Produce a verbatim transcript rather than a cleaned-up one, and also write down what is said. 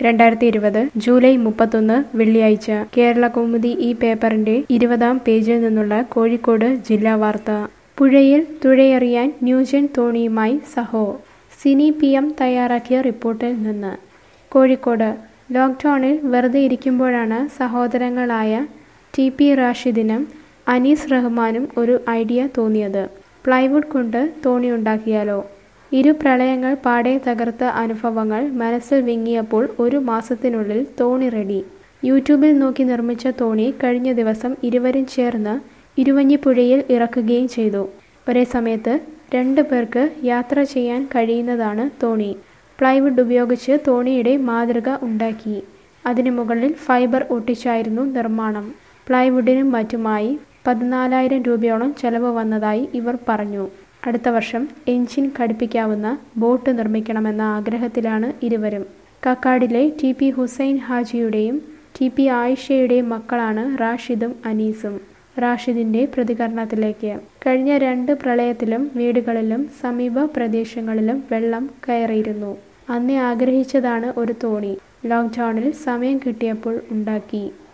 രണ്ടായിരത്തി ഇരുപത് ജൂലൈ മുപ്പത്തൊന്ന് വെള്ളിയാഴ്ച കേരളകൗമുദി ഈ പേപ്പറിന്റെ ഇരുപതാം പേജിൽ നിന്നുള്ള കോഴിക്കോട് ജില്ലാ വാർത്ത. പുഴയിൽ തുഴയെറിയാൻ ന്യൂജൻ തോണിയുമായി സഹോ. സിനി പി എം തയ്യാറാക്കിയ റിപ്പോർട്ടിൽ നിന്ന്. കോഴിക്കോട് ലോക്ക്ഡൌണിൽ വെറുതെ ഇരിക്കുമ്പോഴാണ് സഹോദരങ്ങളായ ടി പി റാഷിദിനും അനീസ് റഹ്മാനും ഒരു ഐഡിയ തോന്നിയത്. പ്ലൈവുഡ് കൊണ്ട് തോണിയുണ്ടാക്കിയാലോ? ഇരു പ്രളയങ്ങൾ പാടെ തകർത്ത അനുഭവങ്ങൾ മനസ്സിൽ വിങ്ങിയപ്പോൾ ഒരു മാസത്തിനുള്ളിൽ തോണി റെഡി. യൂട്യൂബിൽ നോക്കി നിർമ്മിച്ച തോണി കഴിഞ്ഞ ദിവസം ഇരുവരും ചേർന്ന് ഇരുവഞ്ഞിപ്പുഴയിൽ ഇറക്കുകയും ചെയ്തു. ഒരേ സമയത്ത് രണ്ട് പേർക്ക് യാത്ര ചെയ്യാൻ കഴിയുന്നതാണ് തോണി. പ്ലൈവുഡ് ഉപയോഗിച്ച് തോണിയുടെ മാതൃക ഉണ്ടാക്കി. അതിനു മുകളിൽ ഫൈബർ ഒട്ടിച്ചായിരുന്നു നിർമ്മാണം. പ്ലൈവുഡിനും മറ്റുമായി പതിനാലായിരം രൂപയോളം ചെലവ് വന്നതായി ഇവർ പറഞ്ഞു. അടുത്ത വർഷം എഞ്ചിൻ ഘടിപ്പിക്കാവുന്ന ബോട്ട് നിർമ്മിക്കണമെന്ന ആഗ്രഹത്തിലാണ് ഇരുവരും. കക്കാടിലെ ടി പി ഹുസൈൻ ഹാജിയുടെയും ടി പി ആയിഷയുടെയും മക്കളാണ് റാഷിദും അനീസും. റാഷിദിന്റെ പ്രതികരണത്തിലേക്ക്. കഴിഞ്ഞ രണ്ട് പ്രളയത്തിലും വീടുകളിലും സമീപ പ്രദേശങ്ങളിലും വെള്ളം കയറിയിരുന്നു. അന്നേ ആഗ്രഹിച്ചതാണ് ഒരു തോണി. ലോക്ക്ഡൌണിൽ സമയം കിട്ടിയപ്പോൾ ഉണ്ടാക്കി.